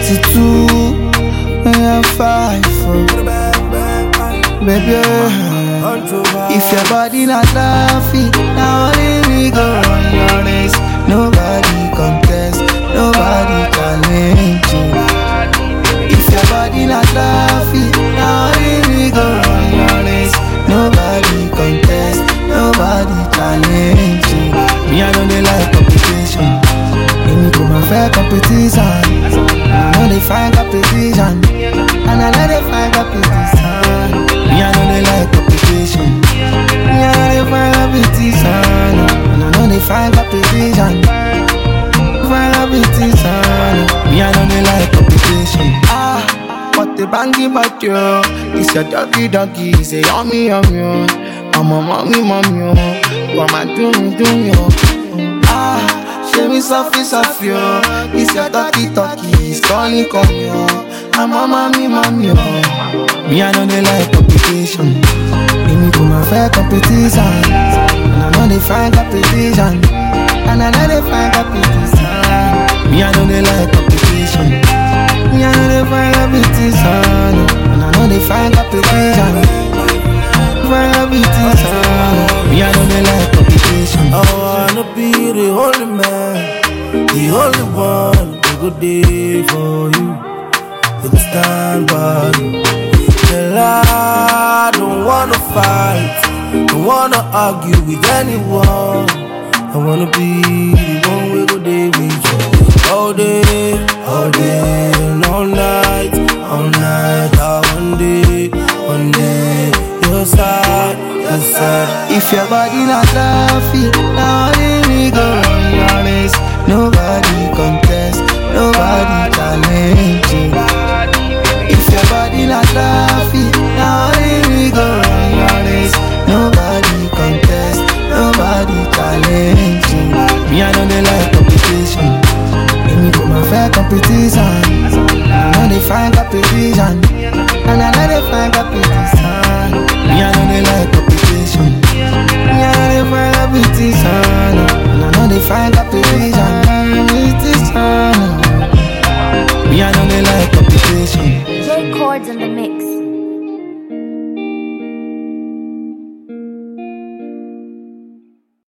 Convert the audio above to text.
32, me I'm 5, baby. If your body not laughing, now only me go run your race. Nobody contest, nobody challenge you. If your body not laughing, now only me go run your race. Nobody contest, nobody challenge you. Me I don't like competition. Let me go my fair competition. I know they find competition, and I know they find competition. Me I know they like competition. Me I know they find competition, and I know they find competition. Find competition. Me I know they like competition. But the bangy but you, it's your doggy, say yummy, yummy. I'm a mommy, come and do me. Show me soft you, it's your talkie, it's calling you. I'm a mommy. Me I know they like competition. Let me put my fair competition, and I know they find competition, and I know they find competition. Me I know they like competition. Me I know they find competition, and I know they find competition. Find competition. Me I know they like competition. I wanna be the only man, the only one who go there for you, who go stand by you. Tell I don't wanna fight, don't wanna argue with anyone. I wanna be the one who go there with you all day, and all night. One day, your side. If your body not laughing, now only me go run your race. Nobody contest, nobody challenge you. If your body not laughing, now only me go run your race. Nobody contest, nobody challenge you. Me I know they like competition. Let me go my fair competition. I know they find competition, and I know they find competition. Me I know they like competition. Me I know they find competition, and I know they find competition. Me I know they like competition. J Chords in the mix.